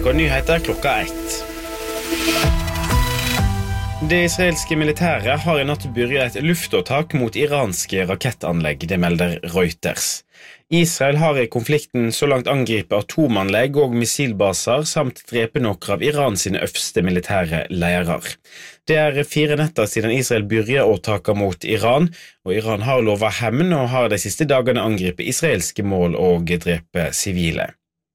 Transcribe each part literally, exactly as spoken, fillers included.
N R K Nyheter klokka ett. Det israelske militæret har I natt begynt et luftåtak mot iranske rakettanlegg, det melder Reuters. Israel har I konflikten så langt angripet atomanlegg og missilbaser samt drepe noen av Iran sine øverste militære ledere. Det er fire netter siden Israel begynte åtaket mot Iran, og Iran har lovet hevn og har de siste dagene angripet israelske mål og drepe sivile.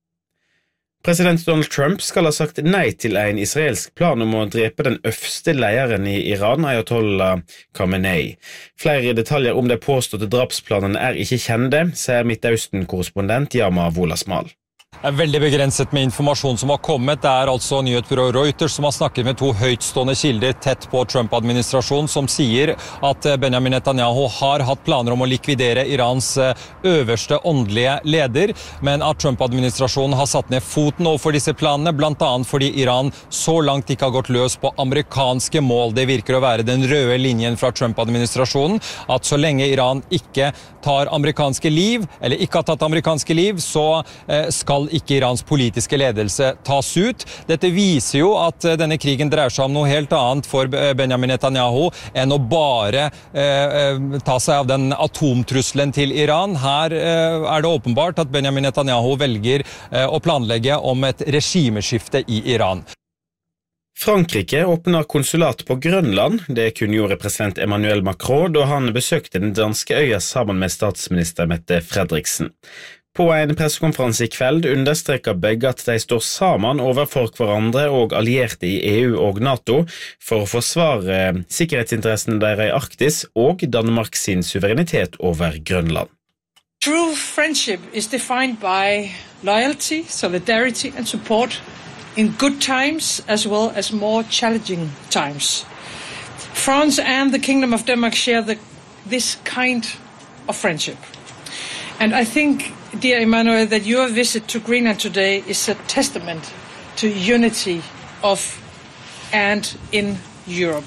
President Donald Trump skal ha sagt nei til en israelsk plan om å drepe den øverste lederen I Iran, Ayatollah Khamenei. Flere detaljer om de påståtte drapsplanene er ikke kjente, sier Midtøsten-korrespondent Yama Wolasmal. Det er veldig begrenset med informasjon som har kommet. Det er altså nyhetsbyrået Reuters som har snakket med to høytstående kilder tett på Trump-administrasjonen som sier at Benjamin Netanyahu har hatt planer om å likvidere Irans øverste åndelige leder, men at Trump-administrasjonen har satt ned foten overfor disse planene, blant annet fordi Iran så langt ikke har gått løs på amerikanske mål. Det virker å være den røde linjen fra Trump-administrasjonen, at så lenge Iran ikke tar amerikanske liv, eller ikke har tatt amerikanske liv, så skal ikke Irans politiske ledelse tas ut. Dette viser jo at denne krigen dreier seg om noe helt annet for Benjamin Netanyahu enn å bare eh, ta seg av den atomtrusselen til Iran. Her eh, er det åpenbart at Benjamin Netanyahu velger eh, å planlegge om et regimeskifte I Iran. Frankrike åpner konsulat på Grønland. Det kunngjorde president Emmanuel Macron da han besøkte den danske øya sammen med statsminister Mette Frederiksen. På en pressekonferanse I kveld understreker begge at de står sammen overfor hverandre og allierte I EU og NATO for å forsvare sikkerhetsinteressene deres I Arktis og Danmark sin suverenitet over Grønland. True friendship is defined by loyalty, solidarity and support in good times as well as more challenging times. France and the Kingdom of Denmark share the, this kind of friendship. And I think, dear Emmanuel, that your visit to Greenland today is a testament to unity of and in Europe.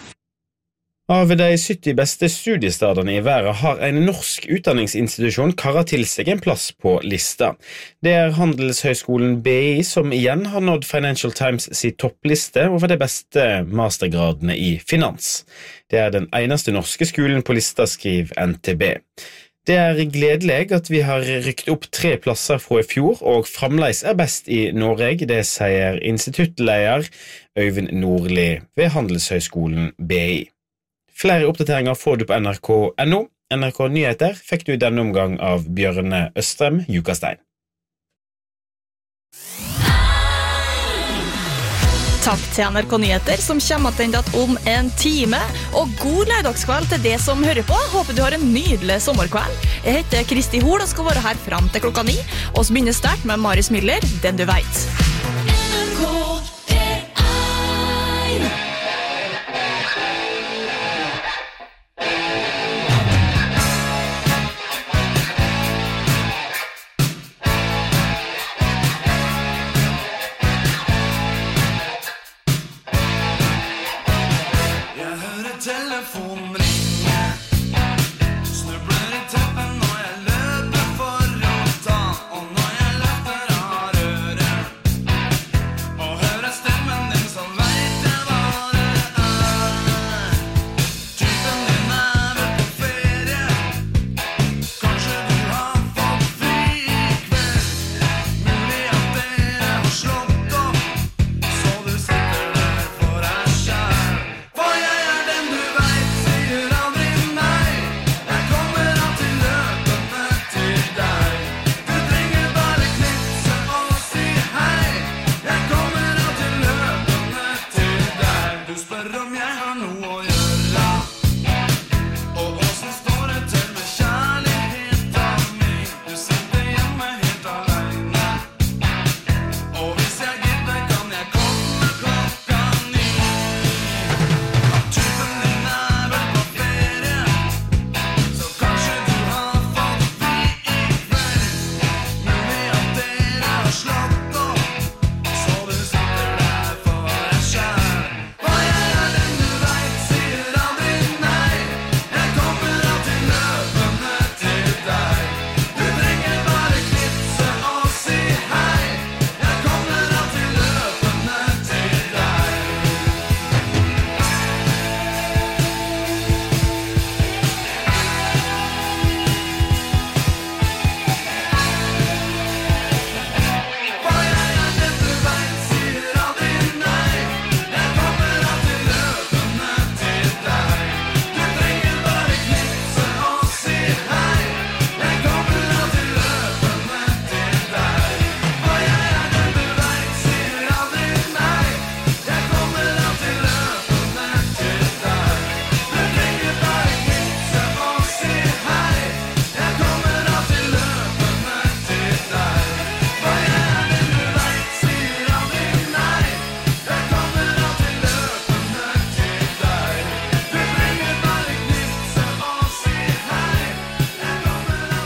Av de sytti beste studiestedene I verden har en norsk utdanningsinstitusjon karret til seg en plass på lista. Det er Handelshøyskolen B I som igjen har nådd Financial Times sin toppliste over de beste mastergradene I finans. Det er den eneste norske skolen på lista, skriver N T B. Det er gledelig at vi har rykt opp tre plasser fra I fjor, og fremdeles er best I Norge, det sier instituttleder Øyvind Nordli ved Handelshøyskolen B I. Flere oppdateringer får du på N R K punktum N O. N R K Nyheter fikk du I denne omgang av Bjørne Østrem Jukastein. Takk til N R K Nyheter som kommer tilbake om en time, og god lørdagskveld til det som hører på. Håper du har en nydelig sommerkveld. Jeg heter Kristi Hol og skal være her frem til klokka ni, og så begynner sterkt med Marius Miller, Den du vet.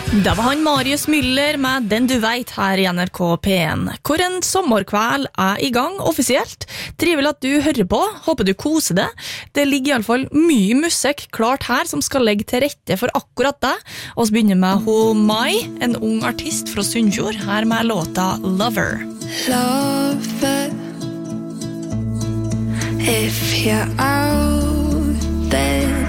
Det var han Marius Müller med Den du vet her i N R K P en, hvor en sommerkveld er i gang offisielt. Trivelig at du hører på, håper du koser det. Det ligger i alle fall mye musikk klart her som skal legge til rette for akkurat det. Og så begynner med ho Mai, en ung artist fra Sunnfjord, her med låta Lover. Lover, if you're out there,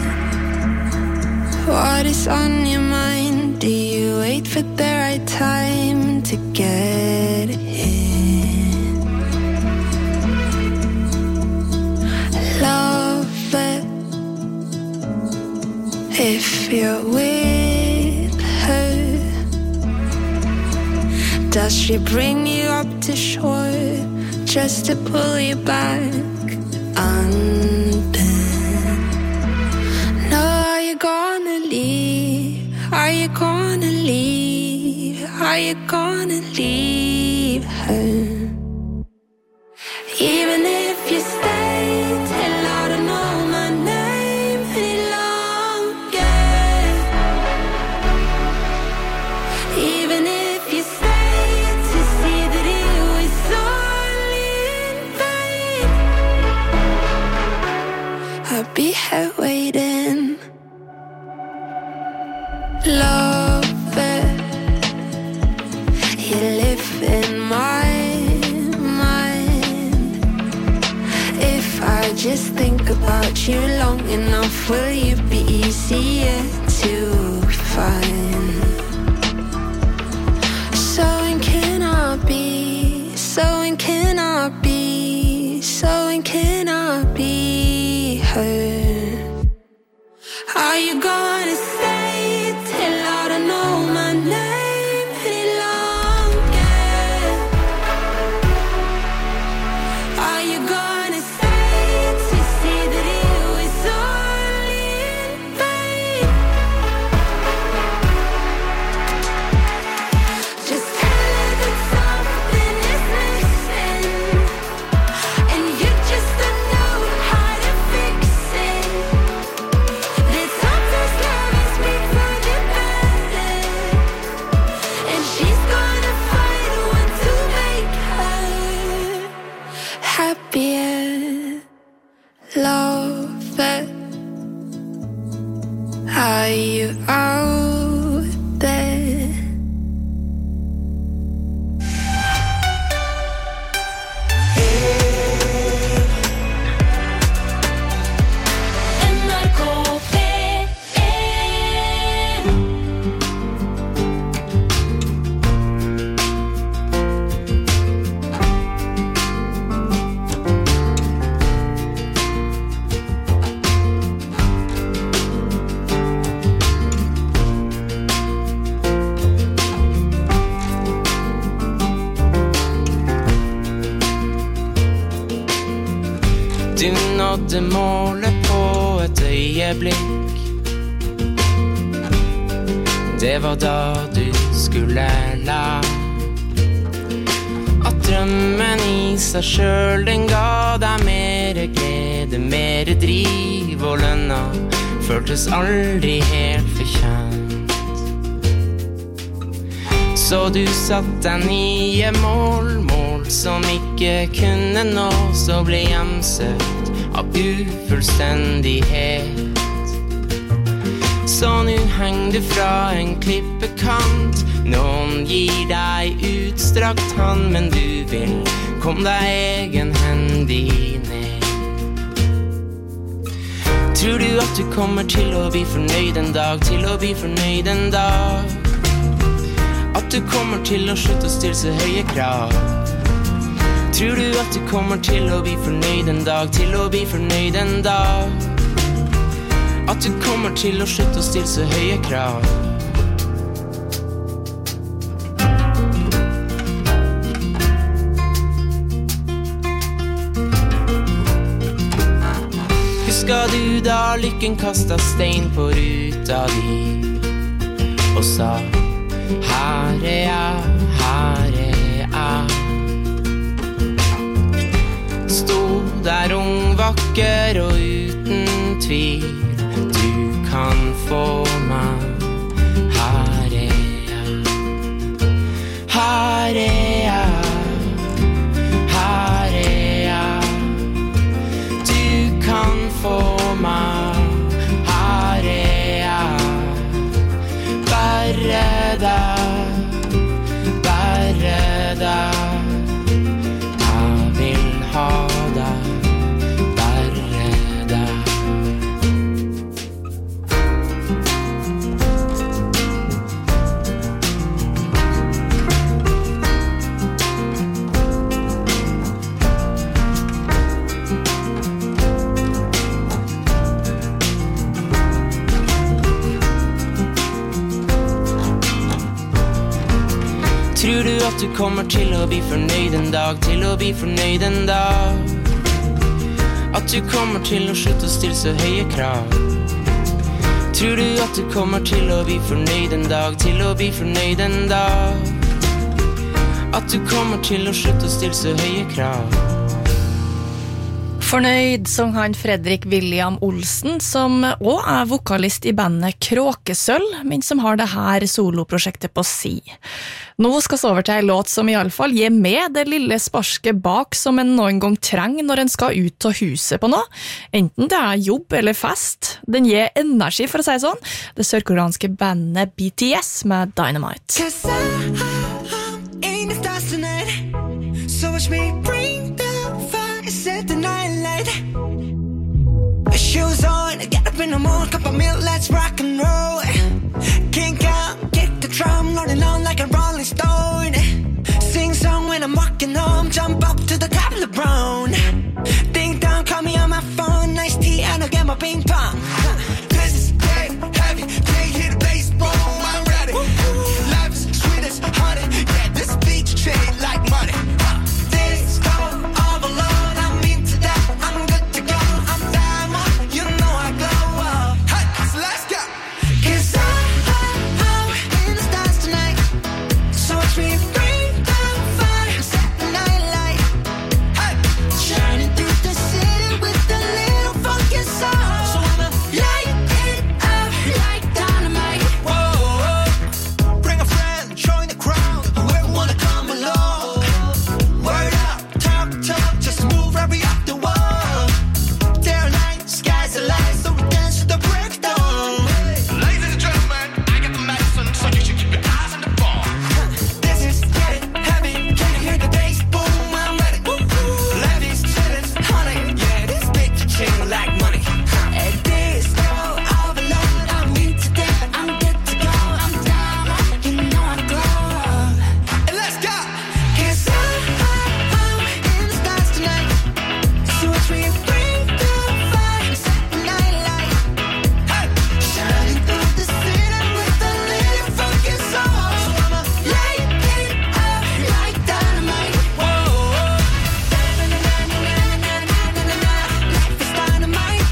what is on your mind? Do you wait for the right time to get in? Love it if you're with her. Does she bring you up to shore just to pull you back under? No, are you gonna leave? Are you gonna leave? Are you gonna leave her? Even if you stay till I don't know my name any longer. Even if you stay to see that it was only in vain, I'll be here waiting. Lover, you live in my mind. If I just think about you long enough, will you be easier to find? So when can I be? So when can I be? So when can I be her? Are you gonna stay till I don't know my name any longer? Are you gonna stay to see that it was only in vain? Just tell her that something is missing, and you just don't know how to fix it. That sometimes love is made for the better, and she's gonna find one to make her happier. Lover, are you out there? N R K P en. Du nådde målet på et øyeblikk. Det var da du skulle la at drømmen i seg selv den ga deg mere glede, mere driv, og lønna føltes aldri helt fortjent. Så du satt deg nye mål, mål som ikke kunne nås, og ble hjemsøkt av ufullstendighet. Så nu henger du fra en klippekant, noen gir deg utstrakt hand, men du vil kom deg egenhendig ned. Tror du at du kommer til å bli fornøyd en dag, til å bli fornøyd en dag? At du kommer til å slutte å stille så høye krav? Tror du at du kommer til å bli fornøyd en dag, til å bli fornøyd en dag? At du kommer til å slutte å stille så høye krav? Husker du da lykken kastet stein på ruta di og sa, her er jeg, her er jeg. Stod der ung, vakker og uten tvil, du kan få meg, her er deg, bare deg. Jeg vil ha deg, bare deg. Tror du at du kommer til å bli fornøyd en dag, til å bli fornøyd en dag? At du kommer til å slutte å stille så høye krav? Tror du at du kommer til å bli fornøyd en dag, til å bli fornøyd en dag? At du kommer til å slutte å stille så høye krav? Fornøyd sang han Fredrik William Olsen, som også er vokalist i bandet Kråkesølv, men som har det her soloprosjektet på si. Nå skal vi over til en låt som i alle fall gir med det lille sparske bak som en noen gang trenger når en skal ut av huset på noe, enten det er jobb eller fest. Den gir energi, for å si sånn. Det sørkoreanske bandet B T S med Dynamite. Cause I, I'm in the stars tonight. So watch me bring the fire, set the night light. Shoes on, get up in the morning, cup of milk, let's rock and roll. Kink out, kick the drum, rolling on like a rolling stone. Sing song when I'm walking home, jump up to the top of the brown. Ding dong, call me on my phone, nice tea, and I'll get my ping pong. This is dead heavy, can't hear the bass, boom, I'm ready. Life is sweet as honey, yeah, this beat chain like money. This go all alone, I'm into that, I'm good to go, I'm diamond, you know I glow up. Hey, so let's go. Cause I, I, I'm in the stars tonight. So watch me bring the fire, set the night light. Hey, shining through the city with a little funky soul. So I'ma light it up like dynamite. Whoa, bring a friend, join the crowd, whoever wanna come along. Word up, talk, talk, just move right up the wall. Day or night, sky's the light, so we dance to the breakdown. Ladies and gentlemen, I got the medicine, so you should keep your eyes on the ball. This is getting heavy, can you hear the bass? Boom, I'm ready. Life is chillin', honey, yeah, this big chill like money. And this go all alone, I'm into that, I'm good to go, I'm down, you know I glow. And let's go! Cause I, I'm in the stars tonight. So watch me bring the fire, set the night light. Hey, shining through the city with a little funky soul. So I'ma light it up like dynamite. Whoa, da-na-na-na-na-na-na-na-na-na. Life is dynamite.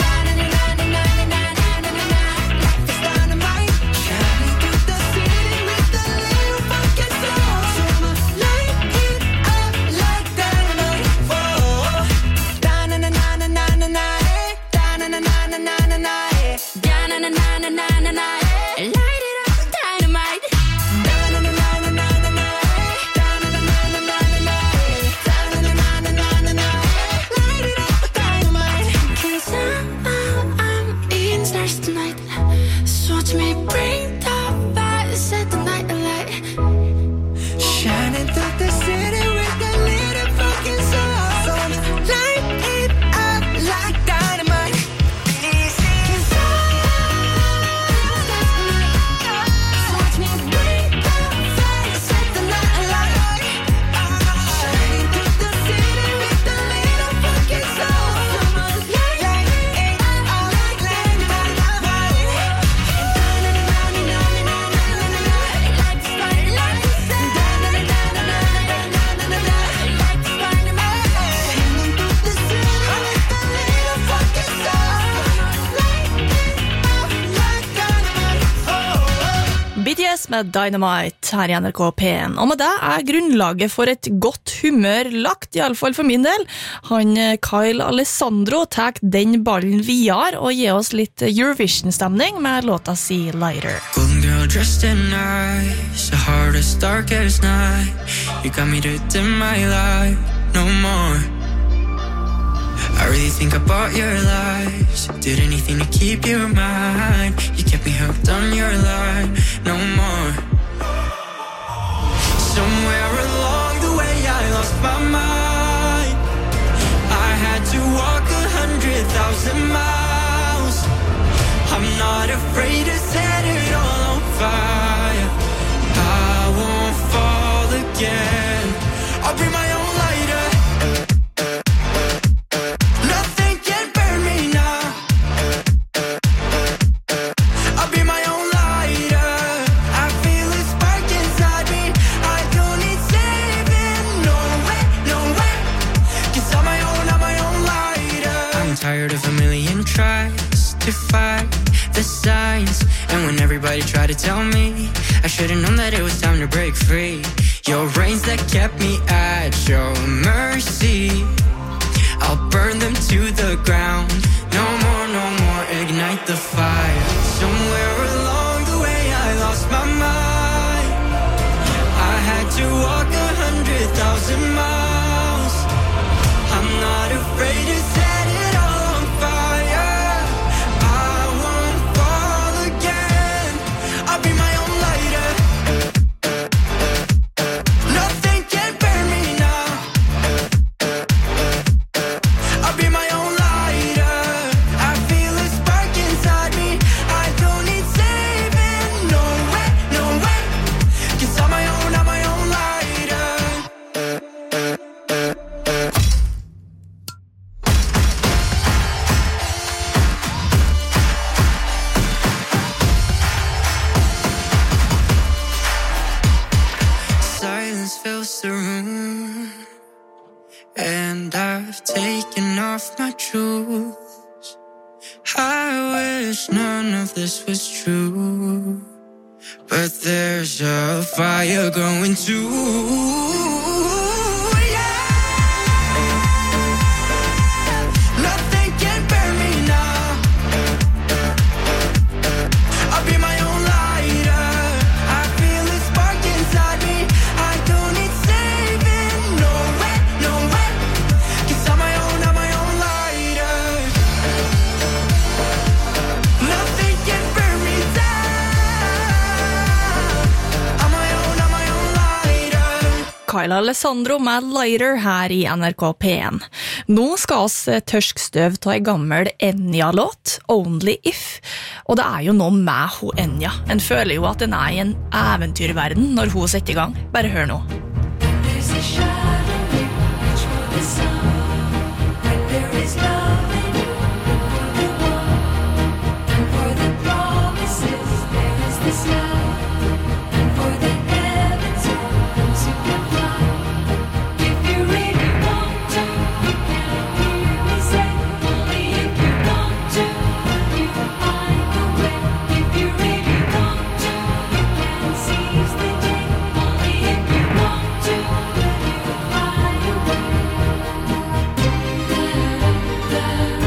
Da-na-na-na-na-na-na-na-na-na. Life is dynamite. Shining through the city with a little funky soul. So I'ma light it up like dynamite. Whoa, da-na-na-na-na-na-na-na. Da-na-na-na-na-na-na. Da-na-na-na-na-na-na. Light it up, dynamite. Da-na-na-na-na-na-na. Da-na-na-na-na-na-na. Da-na-na-na-na-na-na. Light it up, dynamite. 'Cause I'm, I'm, I'm in stars tonight. So watch me bring the fire, set the night alight. Shining through the city with a little fucking soul. So I'ma light it up like dynamite. Easy. 'Cause so watch me bring the fire, set the night alight. Shining through the city with a little fucking soul. So I'ma light it up like dynamite. Like the spotlight. Like the dynamite. Shining through the city with a little fucking soul. Light it up like dynamite. B T S med Dynamite her i N R K P en. Og med det er grunnlaget for et godt humør lagt, i alle fall for min del. Han eh, Kyle Alessandro tar den ballen videre og gir oss litt Eurovision-stemning med låta si Lighter. Golden girl dressed in ice, the heart as dark as night. You got me to dim my light, no more. I really think I bought your lies. Did anything to keep you in mind. You kept me hooked on your line, no more. tries to fight the signs, and when everybody tried to tell me, I should've known that it was time to break free. Your reins that kept me at your mercy, I'll burn them to the ground. No more, no more, ignite the fire. Somewhere along the way I lost my mind. I had to walk a hundred thousand miles. I'm not afraid to set it all on fire. I won't fall again. I'll be my own lighter. Nothing can burn me now. I'll be my own lighter. I feel a spark inside me. I don't need saving. No way, no way. 'Cause I'm my own, I'm my own lighter. Silence fills the room, and I've taken off my shoes. I wish none of this was true, but there's a fire going too. Yeah. Nothing can burn me now. I'll be my own lighter. I feel a spark inside me. I don't need saving. No way, no way. 'Cause I'm my own, I'm my own lighter. Nothing can burn me down. I'm my own, I'm my own lighter. Kyla Alessandro med Lighter her i N R K P en. Nå skal oss tørskstøv ta en gammel Enya-låt, Only If. Og det er jo noe med hun Enya. En føler jo at den er i en eventyrverden når hun setter i gang. Bare hør nå. There's a shadow in which for the sun, when there is love in you, for the one, and for the promises there is the sky, and for the heavens whence you can fly. If you really want to, you can hear me say, only if you want to, you can find a way. If you really want to, you can seize the day, only if you want to, you can fly away.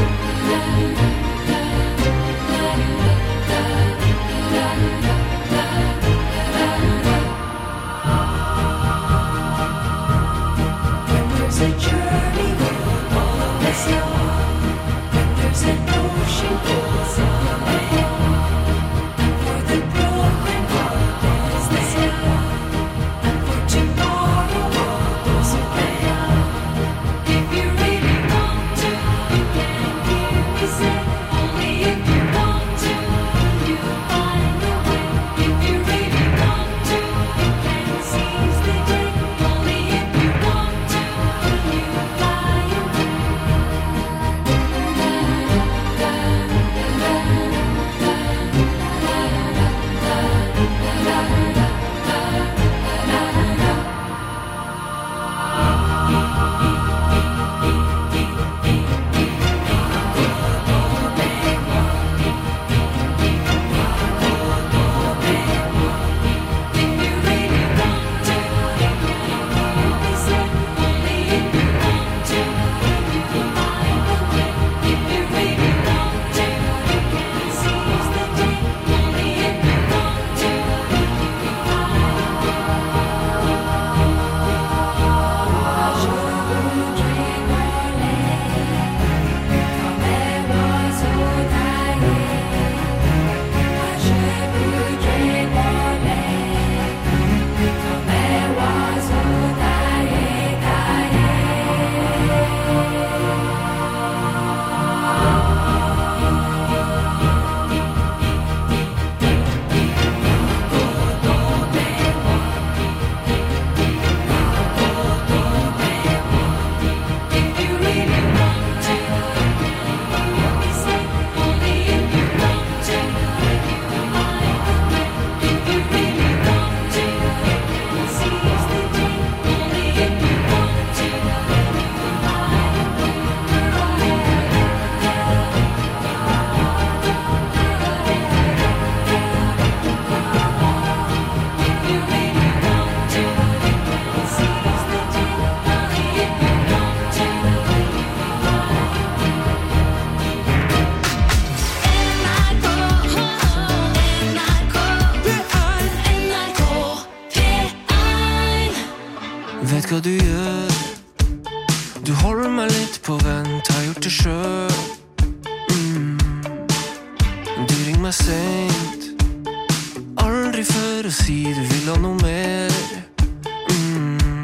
skal du gjøre? Du holder meg litt på vent, har gjort det selv. mm. Du ringer meg sent, aldri før å si du vil ha noe mer. mm.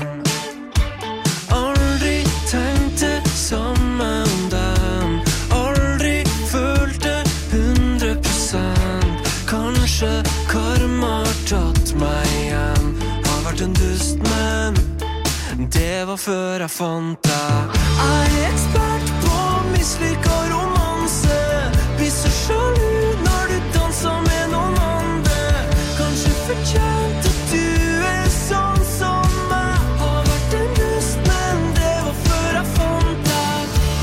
Aldri tenkte samme om dem, aldri følte hundre prosent. Kanskje karma har tatt meg igjen, har vært en dust, men det var før jeg fant deg. Jeg er ekspert på mislykka romanse, blir så sjalu når du danser med noen andre. Kanskje fortjent at du er sånn som meg, har vært en dust, men det var før jeg fant deg.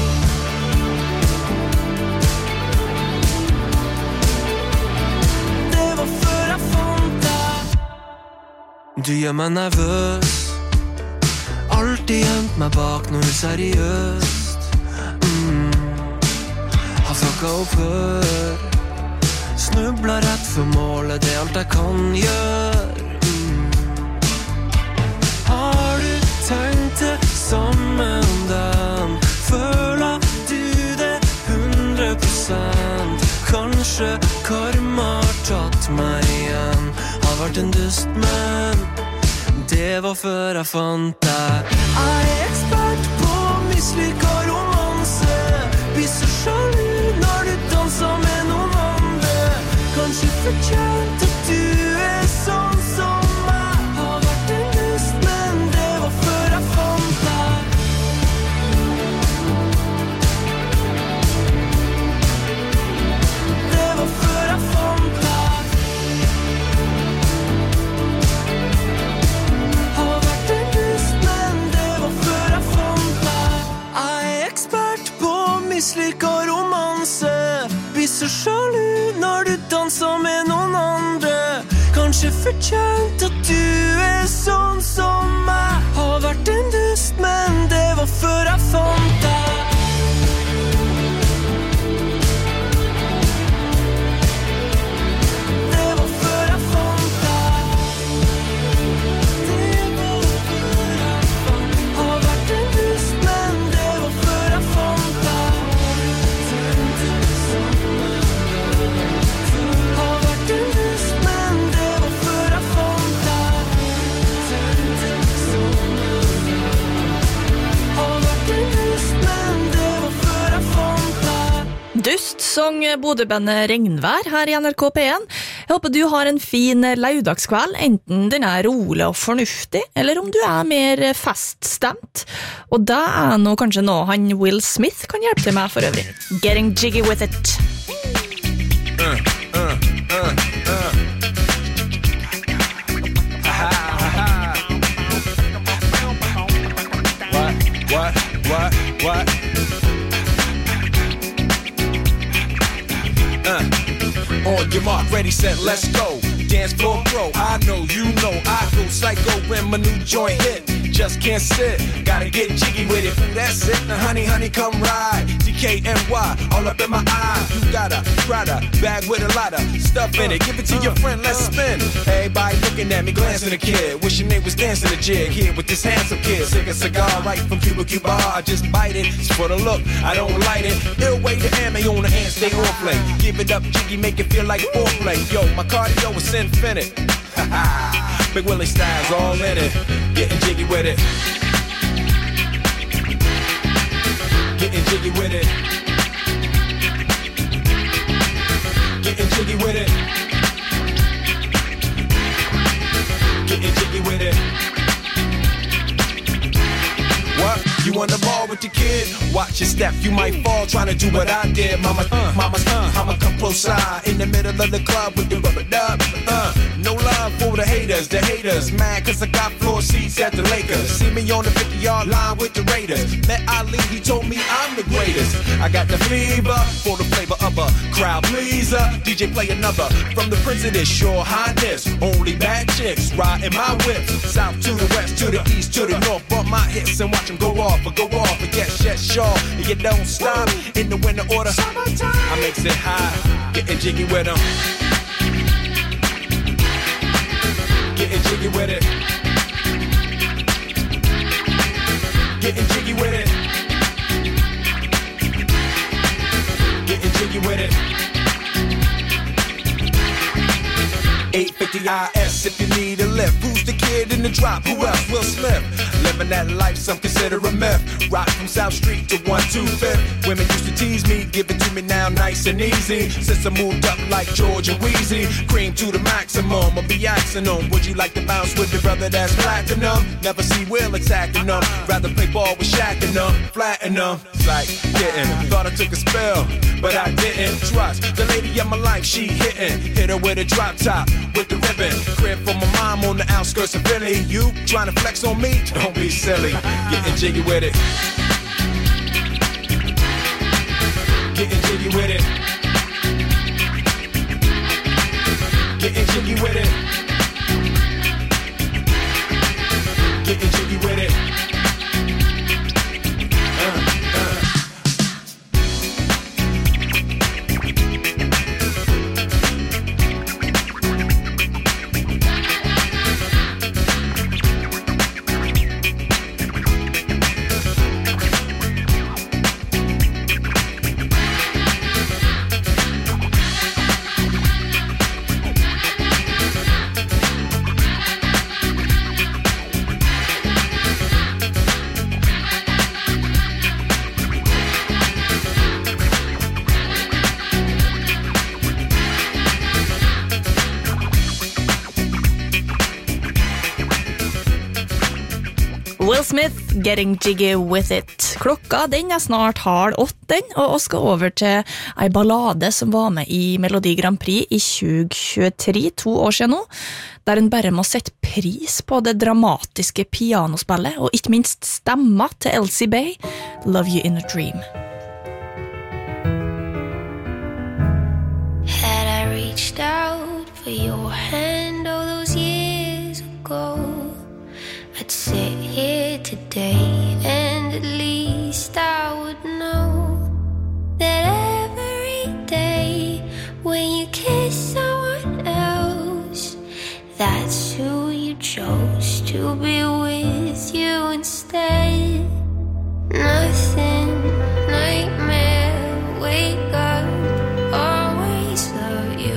Det var før jeg fant deg. Du gjør meg nervøs, alltid gjemt meg bak noe seriøst. mm. Har fucka opp før, snubla rett for målet, det er alt jeg kan gjøre. mm. Har du tenkt det samme om dem? Føler du det hundre prosent? Kanskje karma har tatt meg igjen, har vært en dust, men det var før jeg fant deg. Jeg er ekspert på mislykka romanse, blir så sjalu når du danser med noen andre. Kanskje fortjent at du er sånn som meg, har vært en dust, men det var før jeg fant deg. Det var før jeg fant deg. Mislykka romanse, blir så sjalu når du danser med noen andre. Kanskje fortjent at du er sånn som meg, har vært en dust, men det var før jeg fant deg. Det var før jeg fant deg. Det var før jeg fant deg. Har vært en dust, men det var før jeg fant deg. Dust sang Bodø-bandet Regnvær her i N R K P én. Jeg håper du har en fin laudagskveld, enten den er rolig og fornuftig, eller om du er mer feststemt. Og da er nå kanskje noe han Will Smith kan hjelpe til med for øvrig. Getting jiggy with it. Uh, uh, uh, uh. What, what, what, what? Uh, on your mark, ready, set, let's go. Dance floor pro, I know, you know, I go psycho when my new joint hit. Just can't sit, gotta get jiggy with it. That's it, now honey, honey, come ride. D K N Y, all up in my eye. You got a Prada bag with a lot of stuff in it. Give it to your friend, let's spin. Everybody looking at me, glancing a kid. Wishing they was dancing a jig here with this handsome kid. Sick a cigar right from Cuba Cuba. I just bite it, it's for the look, I don't light it. Ill way to ammo on the hand, stay on play. Give it up, jiggy, make it feel like foreplay. Yo, my cardio is infinite. Big Willie style's all in it. Getting jiggy with it. Getting jiggy with it. Getting jiggy with it. Getting jiggy with it. What? You on the ball with your kid? Watch your step, you might fall trying to do what I did. Mama, uh, mama, uh, I'ma come close side in the middle of the club with the rubber dub. Uh, no love for the haters, the haters. Mad cause I got floor seats at the Lakers. See me on the fifty-yard line with the Raiders. Met Ali, he told me I'm the greatest. I got the fever for the flavor of a crowd pleaser. D J play another from the Prince of this Your Highness. Only bad chicks riding my whip. South to the west, to the east, to the north. Bump my hips and watch them go off. Or go off and get shit sure. And you don't stop in the winter order. I makes it high, getting jiggy with them. Getting jiggy with it. Getting jiggy with it. Getting jiggy with it. eight fifty I S if you need a lift. Who's the kid in the drop? Who else? Will Smith. Living that life some consider a myth. Rock from South Street to one two fifth. Women used to tease me, give it to me now nice and easy. Since I moved up like George and Wheezy, cream to the maximum, I'll be axing them. Would you like to bounce with your brother that's platinum? Never see Will attacking them. Rather play ball with Shaq and them, flatten them. Like getting, thought I took a spell, but I didn't. Trust the lady of my life, she hitting. Hit her with a drop top, with the ribbon. Crib for my mom on the outskirts of Philly. You trying to flex on me? Don't be silly. Getting jiggy with it. Getting jiggy with it. Getting jiggy with it. Getting jiggy with it. Will Smith, Getting Jiggy With It. Klokka den er snart halv åtte, og vi skal over til en ballade som var med i Melodi Grand Prix i tjue tjuetre, to år siden nå, der en bare må sette pris på det dramatiske pianospillet, og ikke minst stemma til Elsie Bay, Love You In A Dream. Had I reached out for your hand all those years ago, I'd sit here today and at least I would know that every day when you kiss someone else, that's who you chose to be with you instead. Nothing, nightmare, wake up, always love you.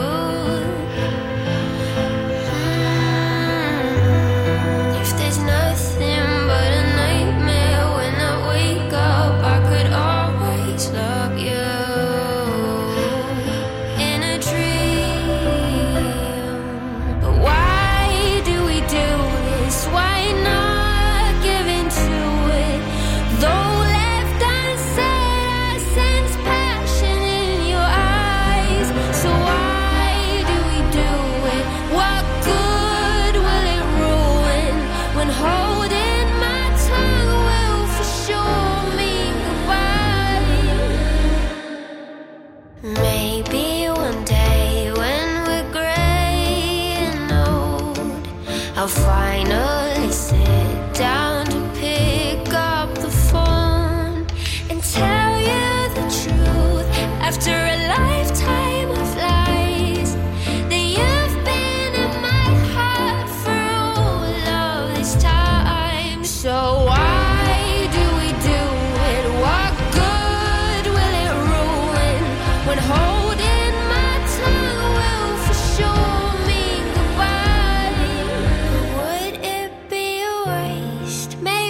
I'll finally sit down to pick up the phone and tell you the truth after a lifetime of lies, that you've been in my heart for all of this time. So why do we do it? What good will it ruin when holding my tongue will for sure mean goodbye? Would it be a waste? Maybe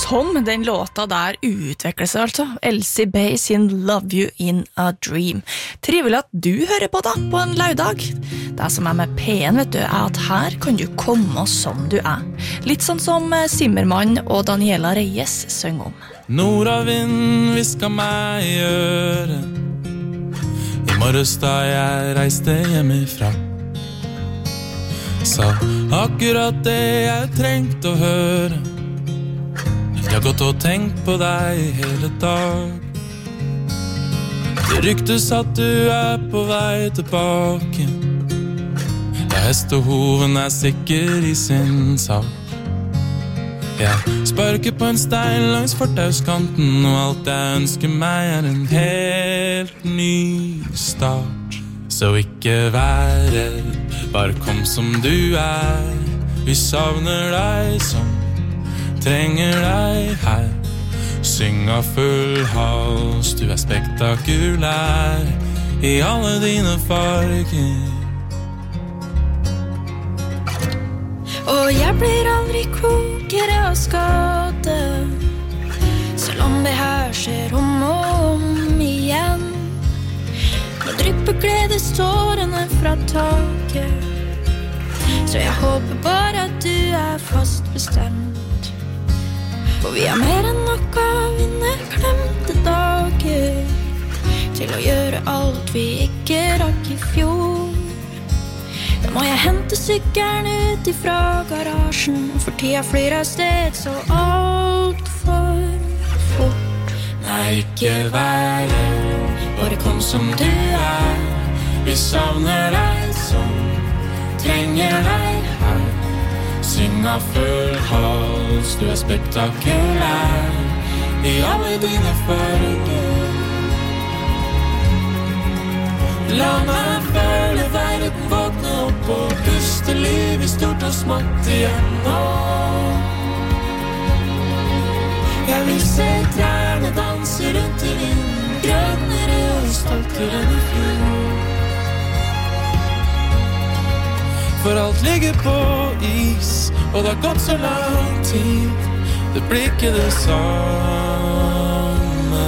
Som den låta der utvikler seg altså. Elsie Bay sin Love You in a Dream. Trivelig at du hører på da, på en laudag. Det som er med P en, vet du, er at her kan du komme som du er. Litt sånn som Zimmermann og Daniela Reyes synger om. Nordavind visker meg i øret I morges da jeg reiste hjemmefra Sa akkurat det jeg trengte å høre Jeg har gått og tenkt på deg hele dag Det ryktes at du er på vei tilbake Ja, hestehoven er sikker i sin sak Jeg sparker på en stein langs fortauskanten Og alt jeg ønsker meg er en helt ny start Så ikke vær redd, bare kom som du er Vi savner deg som trenger deg her Syng av full hals, du er spektakulær I alle dine farger Og jeg blir aldri klokere av skade Selv om det her skjer om og om igjen Nå drypper gledestårene fra taket Så jeg håper bare at du er fast bestemt For vi har mer enn nok av mine glemte dager Til å gjøre alt vi ikke rakk i fjor Da må jeg hente sykkelen ut ifra garasjen For tida flyr av sted så alt for fort Nei, ikke vær redd, bare kom som du er Vi savner deg som trenger deg her Syng av full hals, du er spektakulær I alle dine farger La meg føle verden våkne opp Og puste liv I stort og smått igjen nå Jeg vil se trærne danse rundt I vinden Grønnere og stoltere enn I fjor For alt ligger på is Og det har gått så lang tid Det blir ikke det samme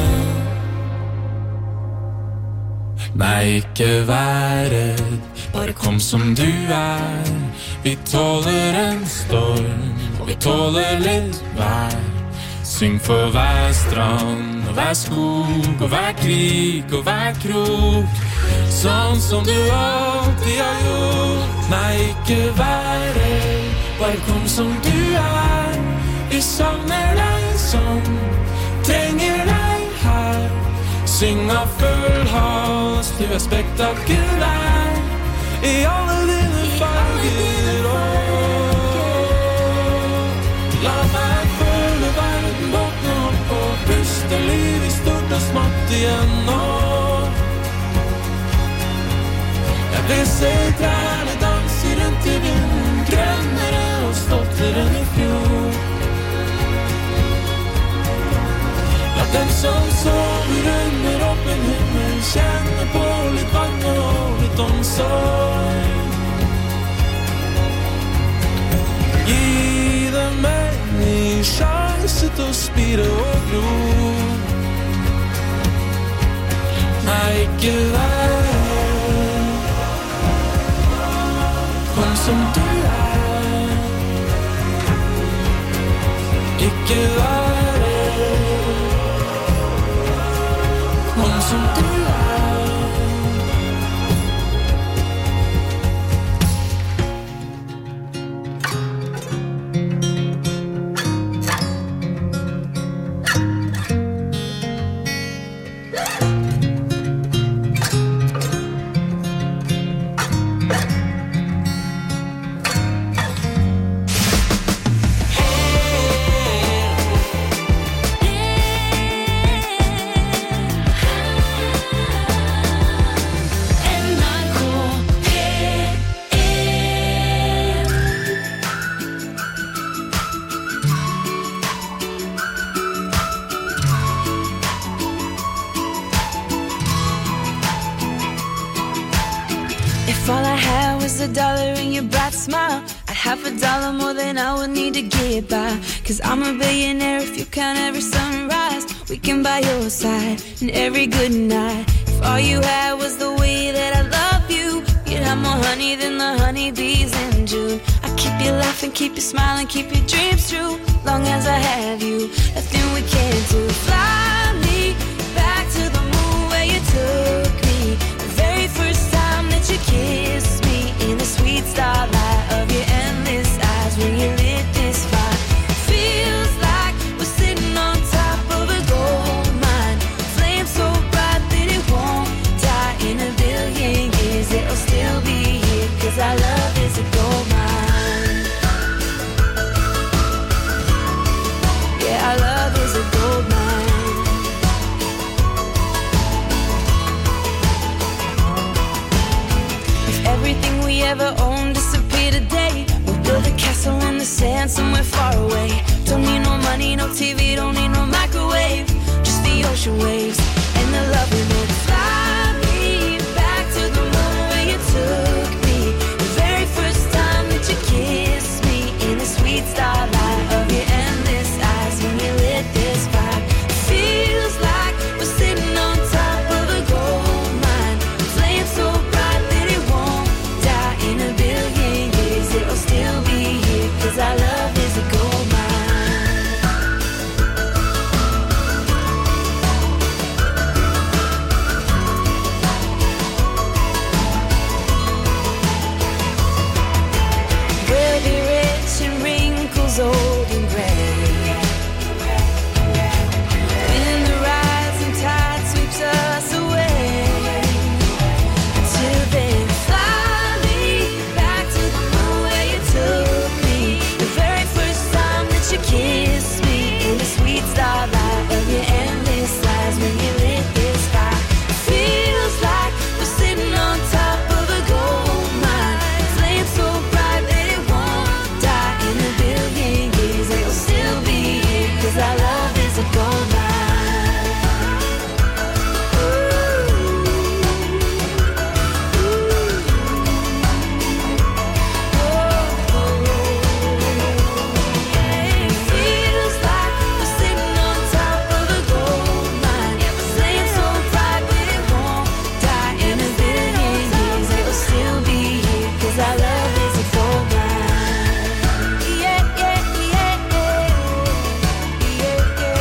Nei, ikke vær redd Bare kom som du er Vi tåler en storm Og vi tåler litt vær Syng for hver strand Og hver skog Og hver krig Og hver krok Sånn som du alltid har gjort Nei, ikke vær redd Bare kom som du er Vi savner deg som trenger deg her Syng av full hals Du er spektakulær I alle dine farger La meg føle verden våkne opp Og puste liv I stort og smått igjen nå Jeg vil se trærne danse rundt I vinden Grønnere og stoltere enn I fjor La dem som sover under åpen himmel Kjenne på litt vann og litt omsorg Gi dem en ny sjanse til å spire og gro Nei, ikke vær Kom som du er Ikke vær Kom som du er If all I had was a dollar and your bright smile I'd half a dollar more than I would need to get by. Cause I'm a billionaire if you count every sunrise. We can buy your side and every good night. If all you had was the way that I love you, you'd have more honey than the honeybees in June. I keep you laughing, keep you smiling, keep your dreams true. Long as I have you, nothing we can't do. Fly me back to the moon where you took me. The very first time that you kissed me. In the sweet starlight of your endless eyes when you lit this fire. Feels like we're sitting on top of a gold mine. Flame so bright that it won't die. In a billion years it'll still be here. Cause our love is a gold mine. Yeah, our love is a gold mine. If everything we ever owned disappeared today, we'll build a castle in the sand somewhere far away. Don't need no money, no T V, don't need no microwave. Just the ocean waves and the love we make. Fly me back to the moon where you took me. The very first time that you kissed me. In the sweet starlight of your endless eyes when you lit this fire. Feels like we're sitting on top of a gold mine. Flame so bright that it won't die. In a billion years it'll still be here. Cause our love is a gold mine. We'll be rich in wrinkles old and gray. When the rising tide sweeps us away. Until then, fly me back to the moon where you took me. The very first time that you kissed me. In the sweet starlight of your endless eyes when you lit this fire. Feels like we're sitting on top of a gold mine. Flame so bright that it won't die. In a billion years it'll still be here. Cause our love is a gold mine. Feels like we're sitting on top of a gold mine. Flame so bright that it won't die. In a billion years it'll still be here. Cause our love is a gold mine. Yeah, yeah, yeah, yeah. Yeah, yeah,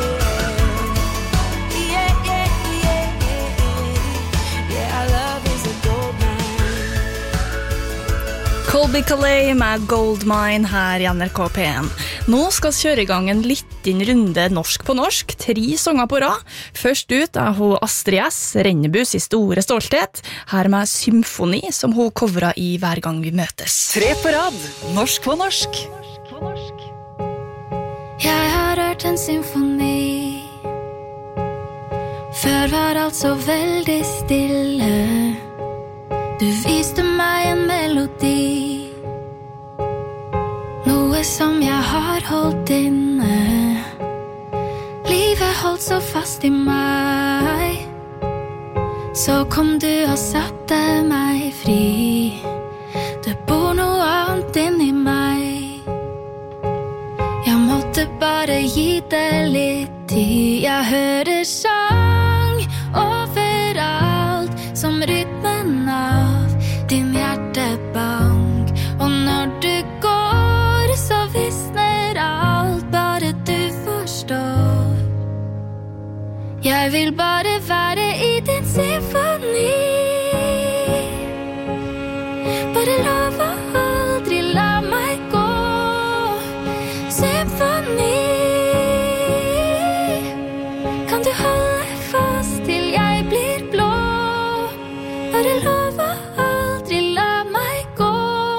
yeah. Yeah, yeah, yeah, yeah. Yeah, our love is a gold mine. Colby Calais med Goldmine her i N R K P en. Nå skal vi kjøre i gang en liten runde norsk på norsk, tre sanger på rad. Først ut er hun Astrid S, Rennebus i store stolthet, her med Symfoni, som hun coveret i Hver gang vi møtes. Tre på rad, norsk på norsk. Jeg har hørt en symfoni. Før var alt så veldig stille. Du viste meg en melodi. Noe som jeg har holdt inne. Livet holdt så fast i meg. Så kom du og satte meg fri. Det bor noe annet inni meg. Jeg måtte bare gi det litt tid. Jeg hører sang overalt, som rytmen av din hjertebank. Og når du går, så visner alt, bare du forstår. Jeg vil bare være i din symfoni. Bare lov å aldri la meg gå. Symfoni. Kan du holde fast til jeg blir blå? Bare lov å aldri la meg gå.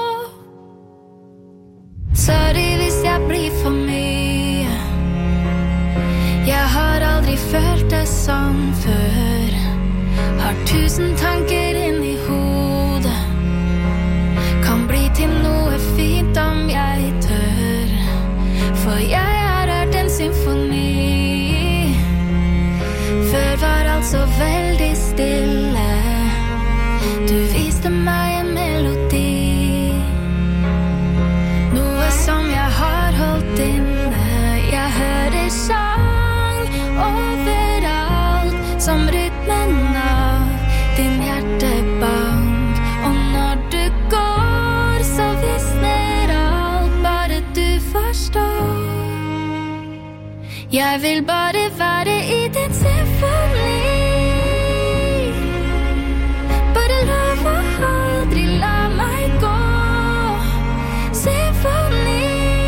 Sorry hvis jeg blir for mye. Jeg har aldri følt det sånn før. Jeg vil bare være i din symfoni. Bare lov å aldri la meg gå. Symfoni.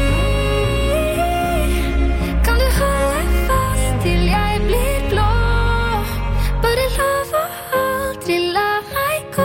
Kan du holde fast til jeg blir blå? Bare lov å aldri la meg gå.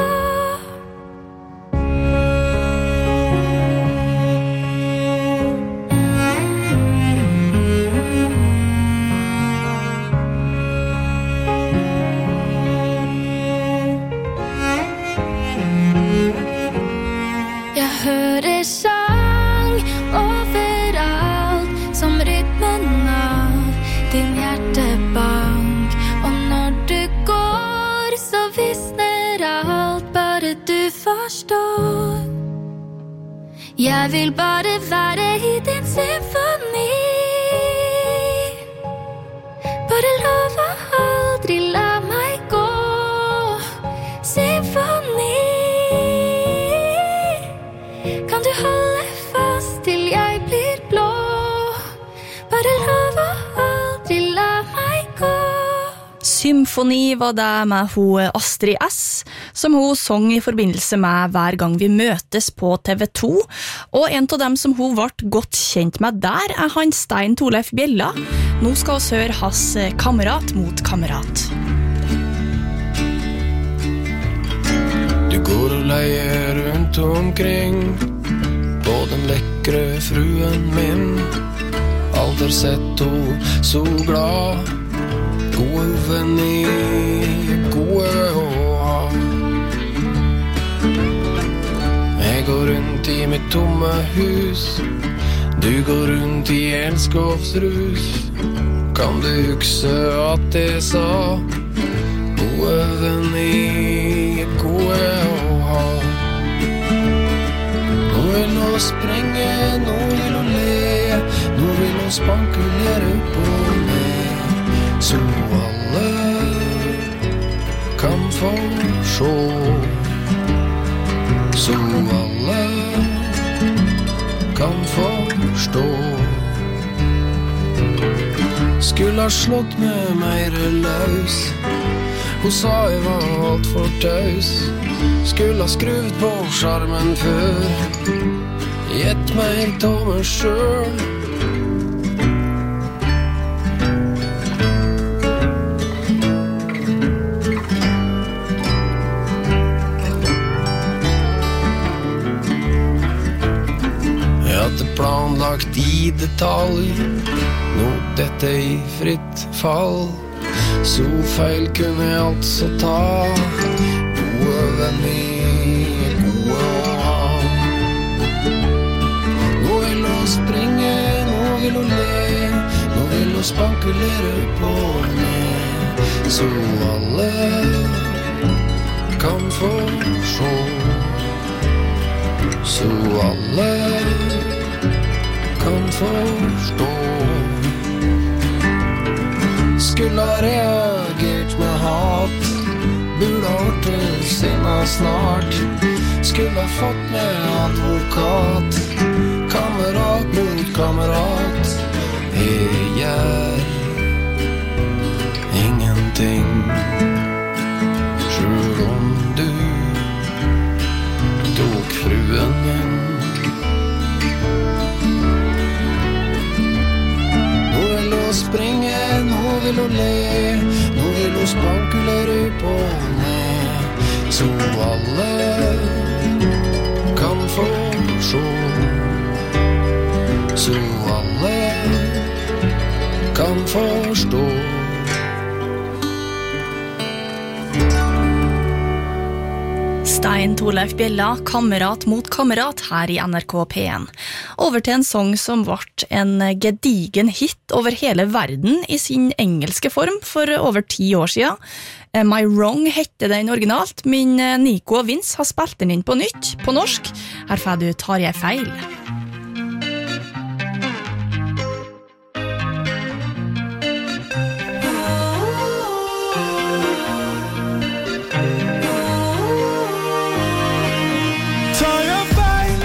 Jeg hører sang overalt, som rytmen av din hjertebank. Og når du går, så visner alt, bare du forstår. Jeg vil bare være i din symfoni. Bare lov å aldri la meg gå. Symfoni. Kan du holde fast til jeg blir blå? Bare lov å aldri la meg gå. Symfoni var det med hun Astrid S, som hun sang i forbindelse med Hver gang vi møtes på T V to. Og en av dem som hun ble godt kjent med der er han Stein Torleif Bjella. Nå skal vi høre hans Kamerat mot kamerat. Du går og leier rundt omkring på den lekre fruen min. Aldri sett henne så glad. Gode venner, gode å ha. Jeg går rundt i mitt tomme hus. Du går rundt i elskovsrus. Kan du huske at jeg sa gode venner, gode å ha. Nå vil nå sprenge, nå vil hun le. Nå vil hun spankulere på meg. Så alle kan få se. Så alle kan forstå. Skulle ha slått med mer løs. Hun sa jeg var alt for taus. Skulle ha skruvet på skjermen før. Gjett meg ta meg selv. Planlagt i detalj. Nå dette i fritt fall. Så feil kunne jeg altså ta. Gode venner, gode å ha. Nå vil hun springe, nå vil hun le. Nå vil hun spankulere på meg. Så alle kan få se. Så alle kan forstå. Skulle ha reagert med hat. Burde ha hørt det sinna snart. Skulle ha fått med advokat. Kamerat mot kamerat. Jeg gjør ingenting. Selv om du tok fruen min. Springe, nå vil hun le. Nå vil hun spankulere på meg. Så alle kan få se. Så alle kan forstå. Stein Torleif Bjella, Kamerat mot kamerat her i N R K P en. Over til en sang som ble en gedigen hit over hele verden i sin engelske form for over ti år siden. Am I Wrong hette den originalt, men Nico og Vince har spilt den inn på nytt, på norsk. Her får du Tar jeg feil.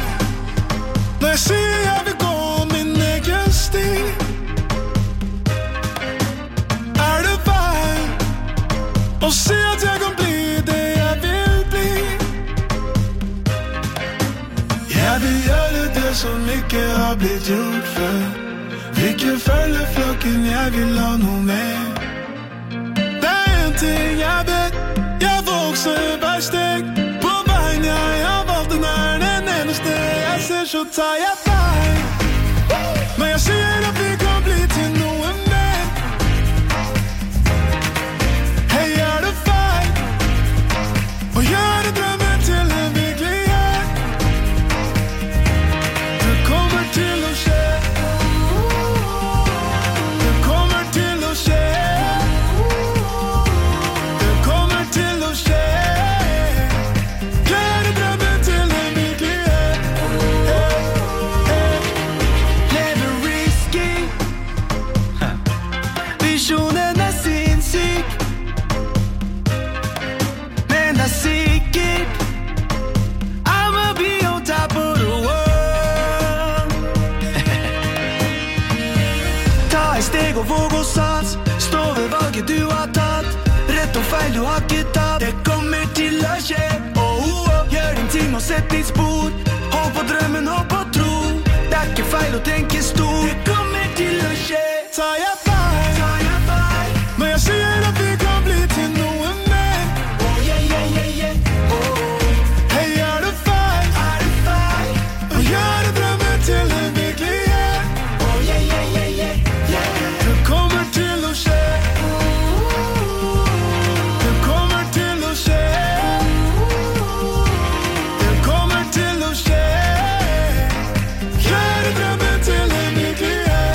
Jeg sier jeg vil gå min egen sti. vil gjøre det som ikke har blitt gjort før. Vil ikke følge flokken, jeg vil ha noe mer. Det er en ting jeg vet, jeg vokser hver steg. På veien jeg har valgt, den er den eneste jeg ser, så tar jeg feil. Men jeg sier at vi kan bli til noe mer. Hei, er det feil å gjøre drømmen til en virkelighet? Det kommer til å skje. Det kommer til å skje. Det kommer til å skje. Gjøre drømmen til en virkelighet. Leve risky. Visjonen er sinnssyk. Men det er sikkert I'ma be on top of the world. Ta et steg og våg å sats. Stå ved valget du har tatt. Rett og feil du har ikke tatt. Det kommer til å skje. Oh, oh, oh. Gjør din ting og sett ditt spor. Hold på drømmen, hold på tro. Det er ikke feil å tenke stor. Det kommer til å skje. Ta jeg feil, men jeg sier at vi kan bli til noe mer. Oh, yeah, yeah, yeah, yeah. Oh. Hei, er det feil? Er det feil? Å gjøre drømmen til en virkelighet. Oh, yeah, yeah, yeah, yeah, yeah. Det kommer til å skje. Det kommer til å skje. Det kommer til å skje. Gjøre drømmen til en virkelighet.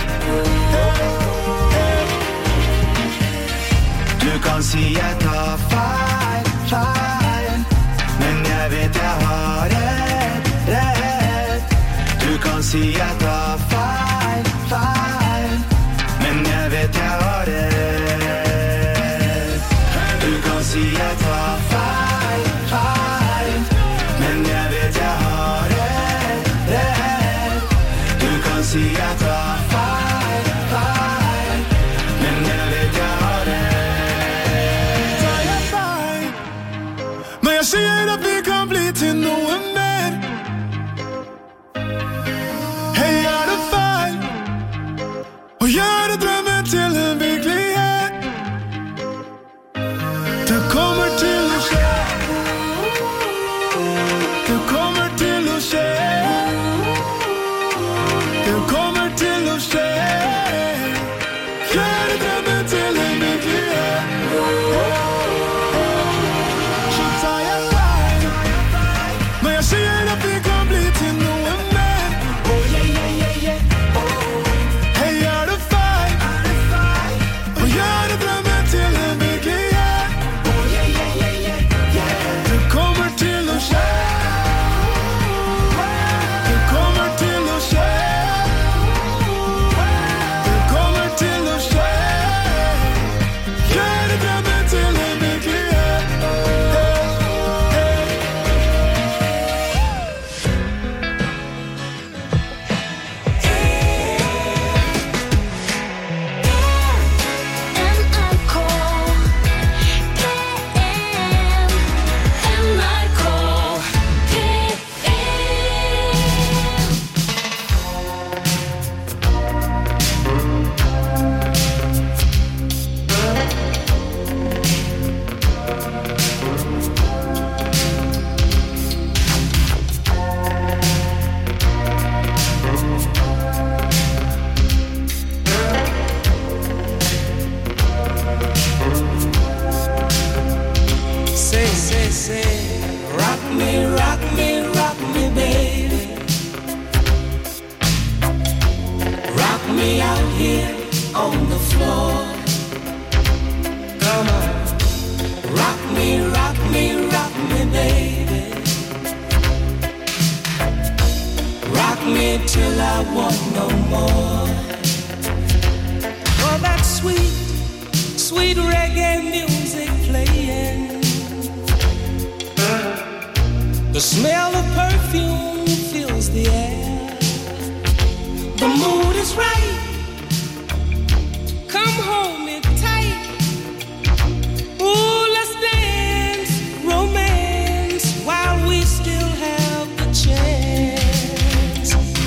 Du kan si jeg tar feil, feil. Men jeg vet jeg har rett, rett. Du kan si jeg tar feil, feil. Men jeg vet jeg har rett. Du kan si jeg tar feil, feil. Men jeg vet jeg har rett, rett. Du kan si jeg tar feil, feil. Men jeg vet jeg har rett. Tar jeg feil? Men jeg sier at vi kan bli til noe mer. Hei, er det feil å gjøre drømmen til en virkelighet? Det kommer til å skje. Det kommer til å skje. Det kommer til å skje. Gjøre drømmen til en virkelighet. Så tar jeg feil, men jeg sier at vi kan bli til noe mer. Oh, yeah, yeah, yeah, yeah. Oh. Hei, er det feil? Å gjøre drømmen til en virkelighet. Oh, yeah, yeah, yeah, yeah, yeah. Det kommer til å skje. Det kommer til å skje. Det kommer til å skje. Gjøre drømmen til en virkelighet. Say, say, say, rock me, rock me, rock me, baby. Rock me out here on the floor. Come on, rock me, rock me, rock me, baby. Rock me till I want no more. Oh, that sweet, sweet reggae music playing. The smell of perfume fills the air. The mood is right. Come hold me tight. Ooh, let's dance, romance, while we still have the chance.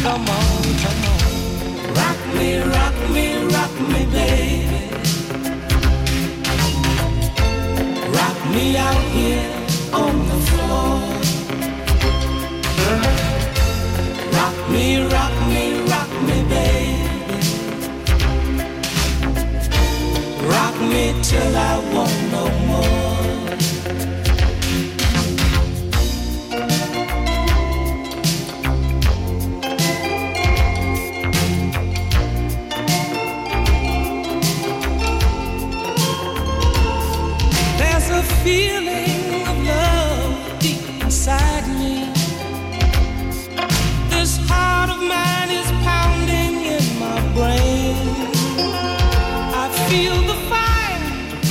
come on, come on. Rock me, rock me, rock me, baby. Rock me out here on the floor. Rock me, rock me, rock me, baby. Rock me till I want no more. There's a feeling of love deep inside me. This heart of mine is pounding in my brain. I feel the fire,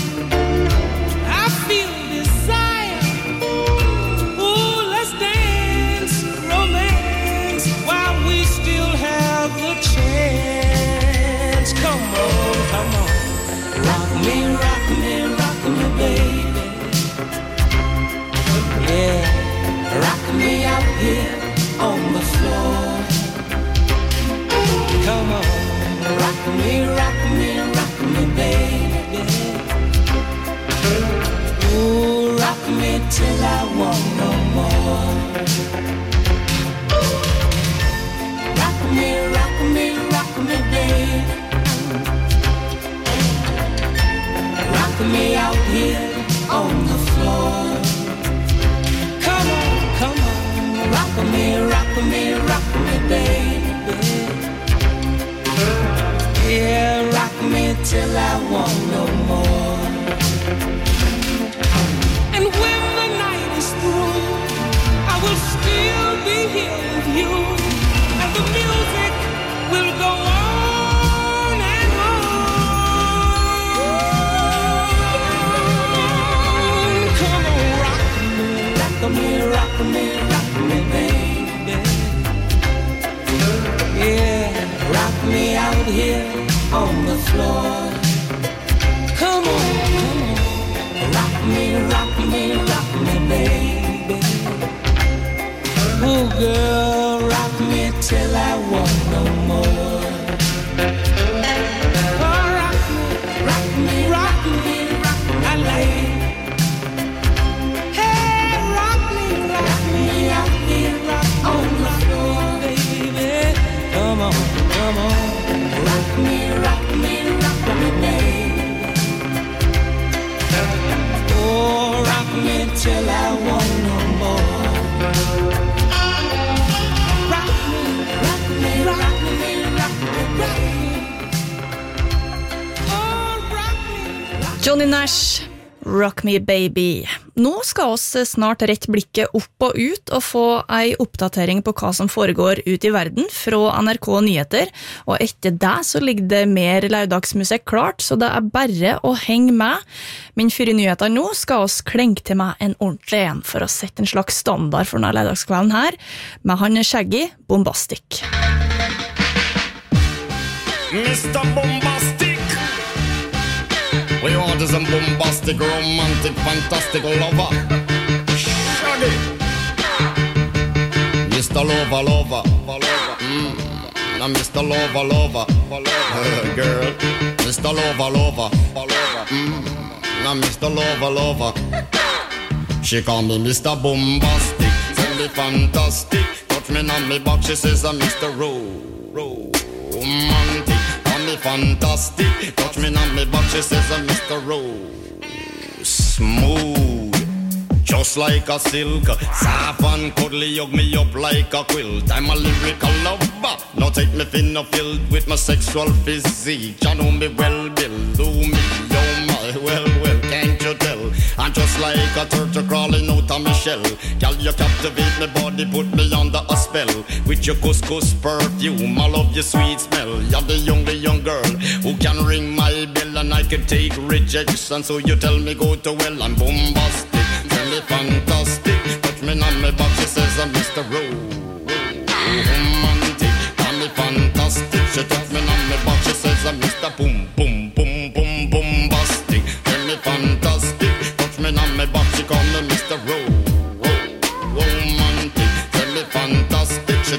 I feel desire. Ooh, let's dance, romance, while we still have the chance. Come on, come on, rock me, rock me, rock me, baby. Yeah, rock me out here on the floor. Come on, rock me, rock me, rock me, baby. Ooh, rock me till I want no more. Rock me, rock me, rock me, baby. Rock me out here on the floor. Come on, come on. Rock me, rock me, rock me, baby. Yeah, rock me till I want no more. And when the night is through, I will still be here with you. And the music will go on and on. Come on, rock me, rock me, rock me, rock me, baby. Yeah, rock me out here on the floor. Come on, come on, rock me, rock me, rock me, baby. Oh, girl, rock me till I want no more. Oh, rock me, rock me, rock me, rock me, I like. Hey, rock me, rock me out here, rock on the floor, baby. Come on, come on, rock me, rock me, rock me, baby. Oh, rock me till I want no more. Rock me, rock me, rock me, rock me, baby. Oh, rock me, rock me. Johnny Nash, Rock Me Baby. Nå skal oss snart rett blikket opp og ut og få ei oppdatering på hva som foregår ut i verden fra N R K Nyheter, og etter det så ligger det mer laudagsmusikk klart, så det er bare å henge med. Men før i nyheter nå skal oss klenke til meg en ordentlig en for å sette en slags standard for denne laudagskvelden her, med han Shaggy, Bombastic. mister Bombastic. We want some bombastic, romantic, fantastic lover. Shaggy. mister Lover, lover. Mm. Now mister Lover, lover. Uh, girl. mister Lover, lover. Mm. Now mister Lover, lover. She call me mister Bombastic. Tell me fantastic. Touch me on me back. She says I'm mister Ro. Romantic. Me fantastic, touch me on me back, she says I'm mister Rose. Smooth, just like a silk, soft and cuddly, hug me up like a quilt. I'm a lyrical lover, now take me thin or filled with my sexual physique. You know me well, Bill, do me, oh my, well, well, can't you tell? I'm just like a turtle crawling out of my shell. Girl, you captivate my body, put me under a spell. With your couscous perfume, I love your sweet smell. You're the only young girl who can ring my bell, and I can take rejection. So you tell me go to well, I'm bombastic, tell me fantastic. Touch me on my back, she says I'm mister Romantic, tell me fantastic. She touch me on my back, she says I'm mister Boom, boom, boom, boom, bombastic. Tell me fantastic. Touch me on my back, she call me mister Romantic, tell me fantastic. She touch me on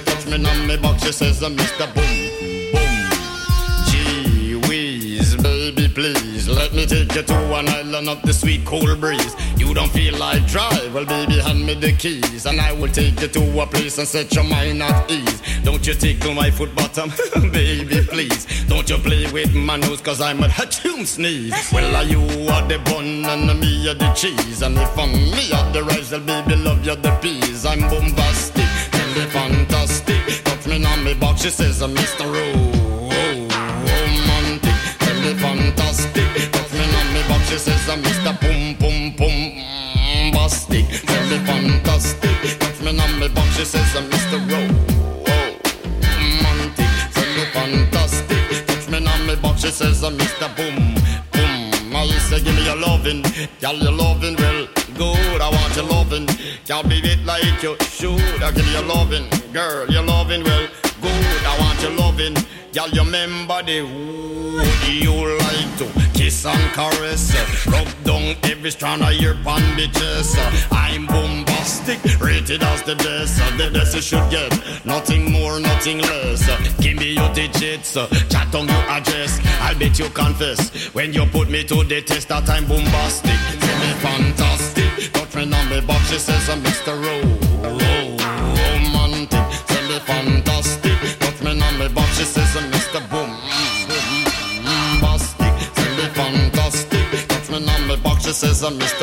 on me back, she says, Mister Boom, boom. Gee whiz, baby, please, let me take you to an island of the sweet cool breeze. You don't feel like drive, well baby, hand me the keys, and I will take you to a place and set your mind at ease. Don't you tickle my foot bottom, baby, please. Don't you play with my nose, cause I'm a hatchoon sneeze. Well, are you are the bun and me are the cheese, and if I'm me are the rice, well baby, love you the peas. I'm bombastic, tell me fantastic. Touch me on me box, she says, Mister Romantic. Tell me fantastic, touch me on me box, she says, Mister Pum Pum Pum Bastic. Tell me fantastic, touch me on me box, she says, Mister Romantic. Tell me fantastic, touch me on me box, she says, Mister Boom Boom. I say, give me your lovin', girl, your lovin', well, good, I want your lovin'. Can't beat it like you should. I give you your lovin', girl, your lovin', well, good, I want your lovin'. Girl, you remember the who you like to kiss and caress, rub down every strand of your bandages. I'm bombastic, rated as the best. The best you should get, nothing more, nothing less. Give me your digits, chat on your address. I'll bet you confess when you put me to the test that I'm bombastic. Say me fantastic, touch me on me box, she says, Mister Romantic. Say me fantastic, touch me on me box, she says, Mister Boom Bastic. Say me fantastic, touch me on me box, she says, Mister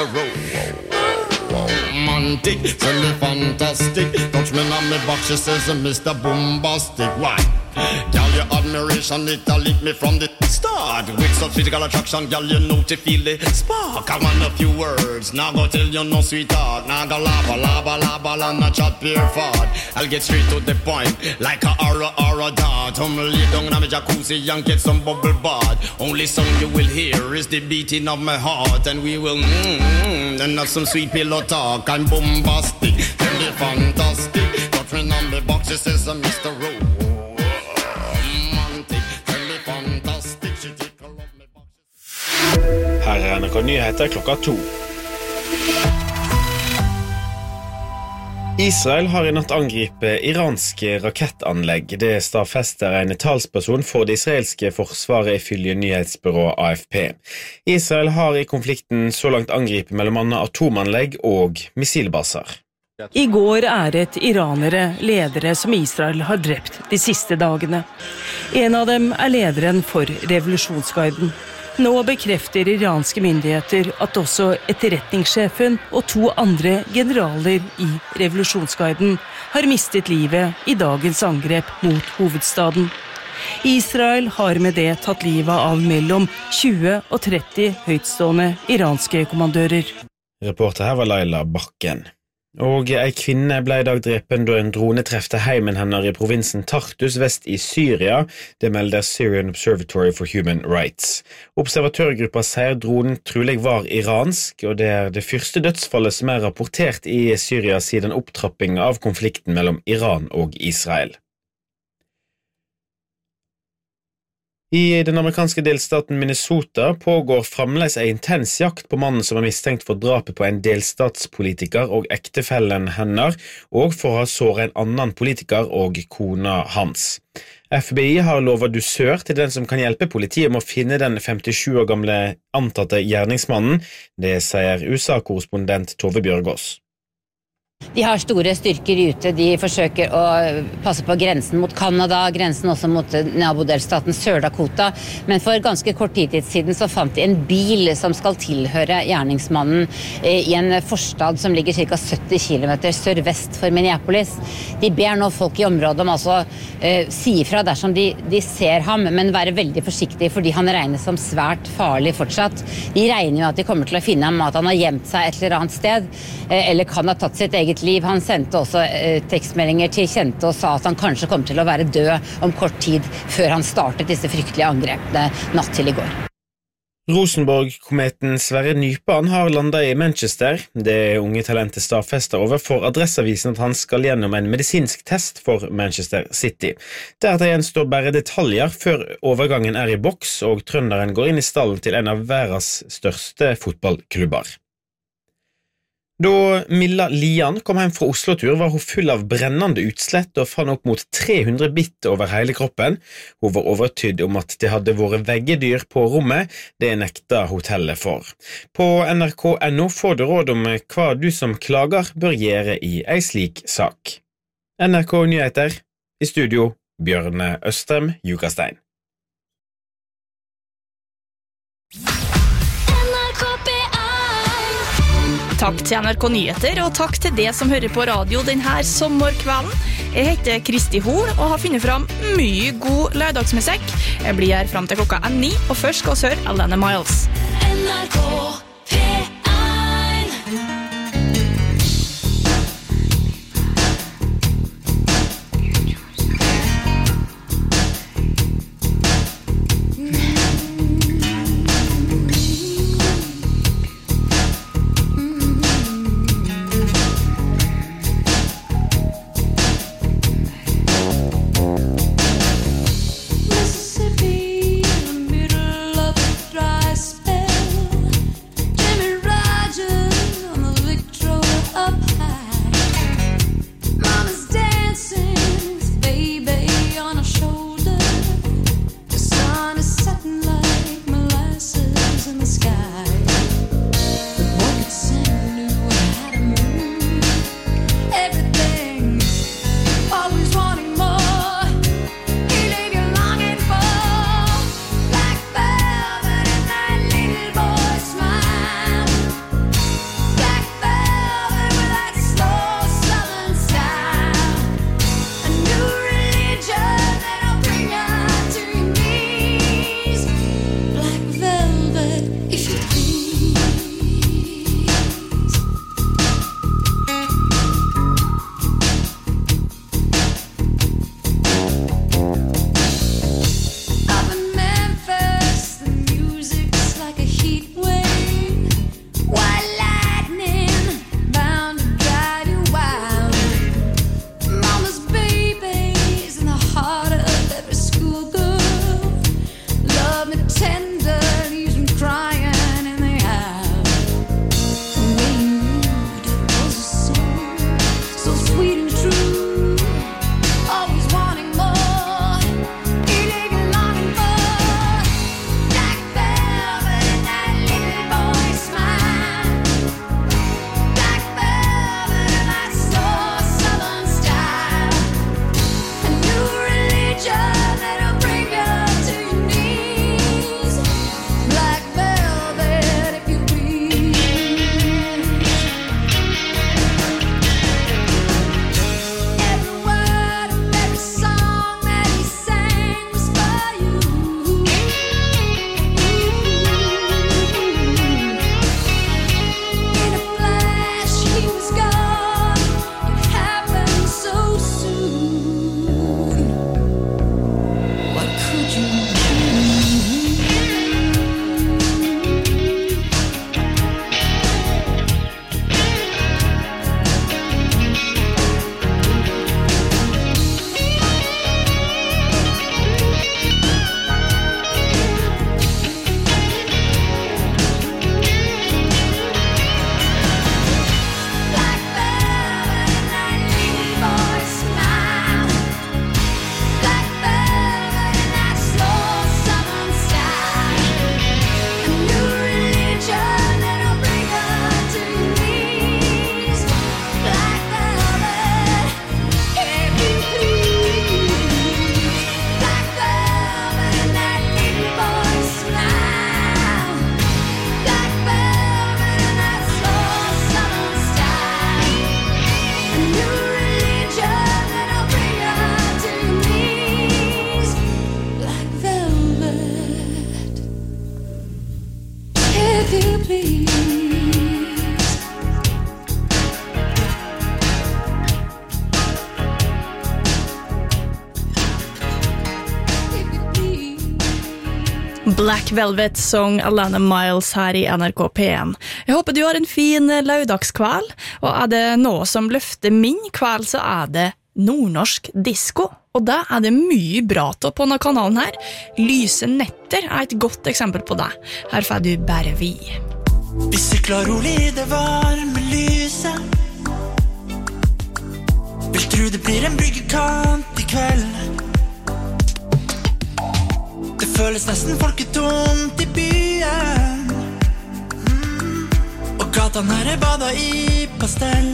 Romantic. Say me fantastic, touch me on me box, she says, Mister Bombastic. Why? Girl, your admiration, it a lit me from the start. With such physical attraction, girl, you know to feel the spark. I want a few words, now go tell you no sweetheart. Now go lava, lava, lava, and not chat pure fart. I'll get straight to the point, like a aura, aura dart. I'm lay down in my jacuzzi and get some bubble bath. Only song you will hear is the beating of my heart. And we will mmm, and have some sweet pillow talk. I'm bombastic, tell me fantastic. Touch me on the box, she says, Mister Rowe. Her er N R K Nyheter klokka to. Israel har i natt angripet iranske rakettanlegg. Det stadfester en talsperson for det israelske forsvaret ifølge nyhetsbyrået A F P. Israel har i konflikten så langt angripet mellom annet atomanlegg og missilbaser. I går æret iranere ledere som Israel har drept de siste dagene. En av dem er lederen for revolusjonsgarden. Nå bekrefter iranske myndigheter at også etterretningssjefen og to andre generaler i revolusjonsgarden har mistet livet i dagens angrep mot hovedstaden. Israel har med det tatt livet av mellom tjue og tretti høytstående iranske kommandører. Reporter her var Laila Bakken. Og ei kvinne ble i dag drepen da en drone trefte heimen hennes i provinsen Tartus vest i Syria. Det melder Syrian Observatory for Human Rights. Observatørgruppa sier dronen trolig var iransk, og det er det første dødsfallet som er rapportert i Syria siden opptrappingen av konflikten mellom Iran og Israel. I den amerikanske delstaten Minnesota pågår fremdeles en intens jakt på mannen som er mistenkt for drapet på en delstatspolitiker og ektefellen hennes, og for å ha såret en annen politiker og kona hans. F B I har lovet dusør til den som kan hjelpe politiet med å finne den femtisju år gamle antatte gjerningsmannen. Det sier U S A-korrespondent Tove Bjørgaas. De har store styrker ute, de forsøker å passe på grensen mot Kanada, grensen også mot nabodelstaten Sør-Dakota, men for ganske kort tid siden så fant de en bil som skal tilhøre gjerningsmannen i en forstad som ligger ca. sytti kilometer sørvest for Minneapolis. De ber nå folk i området om altså eh, si ifra dersom de, de ser ham, men være veldig forsiktige fordi han regnes som svært farlig fortsatt. De regner jo at de kommer til å finne ham, at han har gjemt seg et eller annet sted, eh, eller kan ha tatt sitt eget liv. Han sendte også eh, tekstmeldinger til kjente og sa at han kanskje kom til å være død om kort tid før han startet disse fryktelige angrepene natt til i går. Rosenborg-kometen Sverre Nypan har landet i Manchester. Det unge talentet stadfester overfor Adresseavisen at han skal gjennom en medisinsk test for Manchester City. Deretter gjenstår bare detaljer før overgangen er i boks, og trønderen går inn i stallen til en av verdens største fotballklubber. Da Milla Lian kom hjem fra Oslo-tur var hun full av brennende utslett og fann opp mot tre hundre bitt over hele kroppen. Hun var overtydd om at det hadde vært veggedyr på rommet, det nekta hotellet for. På N R K punktum no får du råd om hva du som klager bør gjøre i ei slik sak. N R K Nyheter, i studio, Bjørne Østrem Jukastein. Takk til N R K Nyheter, og takk til det som hører på radio denne sommerkvelden. Jeg heter Kristi Hol, og har funnet fram mye god lørdagsmusikk. Jeg blir her frem til klokka er ni, og først skal vi høre Alana Miles. N R K P one. Mississippi, in the middle of a dry spell. Jimmy Rogers on the Victrola up high. Mama's dancing with baby on her shoulder. The sun is setting like molasses in the sky. The boy could sing knew how to move everything. Always wanting more. He leave you longing for black velvet and that little boy's smile. Black velvet with that slow southern style. A new religion that'll bring you to your knees. Black velvet, if you please. Up in Memphis, the music's like a heat wave. White lightning, bound to drive you wild. Mama's baby's in the heart of every schoolgirl. Love me tender, leaves me crying in the aisle. The way you moved was so, so sweet and true. Always wanting more. He leave you longing for black velvet and that little boy's smile. Black velvet and that slow southern style. A new religion that'll bring you to your knees. Black velvet, if you please. Every word of every song that he sang was for you. In a flash, he was gone. It happened so soon. What could you do? Black velvet and that little boy's smile. Black velvet and that slow southern style. A new religion that'll bring you to your knees. Black velvet, if you please. Black velvet and that little boy's smile. Black velvet and that slow southern style. A new religion that'll bring you to your knees. Black velvet, if you please. If you please. Black Velvet sang Alana Miles her i N R K P one. Jeg håper du har en fin lørdagskveld, og er det noe som løfter min kveld, så er det nordnorsk disco. Og da er det mye bra til på denne kanalen her. Lyse netter er et godt eksempel på det. Her får du bare vi. Vi sykler rolig i det varme lys. lyset. Vil tro det blir en bryggekant I kveld. Det føles nesten folketomt I byen. mm. Og gatan her er badet I pastell.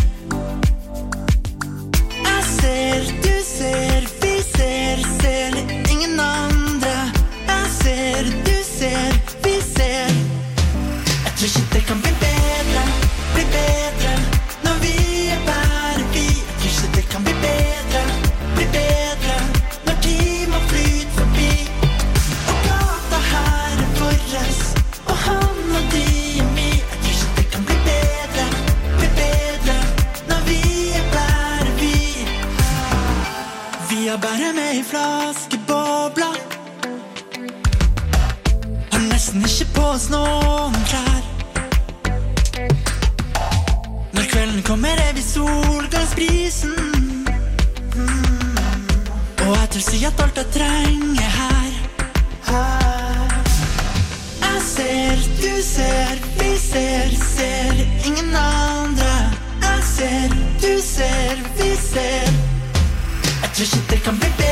Jeg ser, du ser, vi ser, ser ingen andre. Jeg ser, du ser, vi ser. Jeg tror ikke det kan bli bedre, bli bedre når vi er bare vi. Jeg tror ikke det kan bli bedre, bli bedre når timer flyter forbi. Og gata her er våres, og han og de er mi. Jeg tror ikke det kan bli bedre, bli bedre når vi er bare vi. Vi har bare med I flaskebobler. Har nesten ikke på oss noen klær. Når kvelden kommer er vi solgangsprisen. mm. Og jeg tør si at alt jeg trenger her. her. Jeg ser, du ser, vi ser, ser ingen andre. Jeg ser, du ser, vi ser. Jeg tror ikke det kan bli bedre.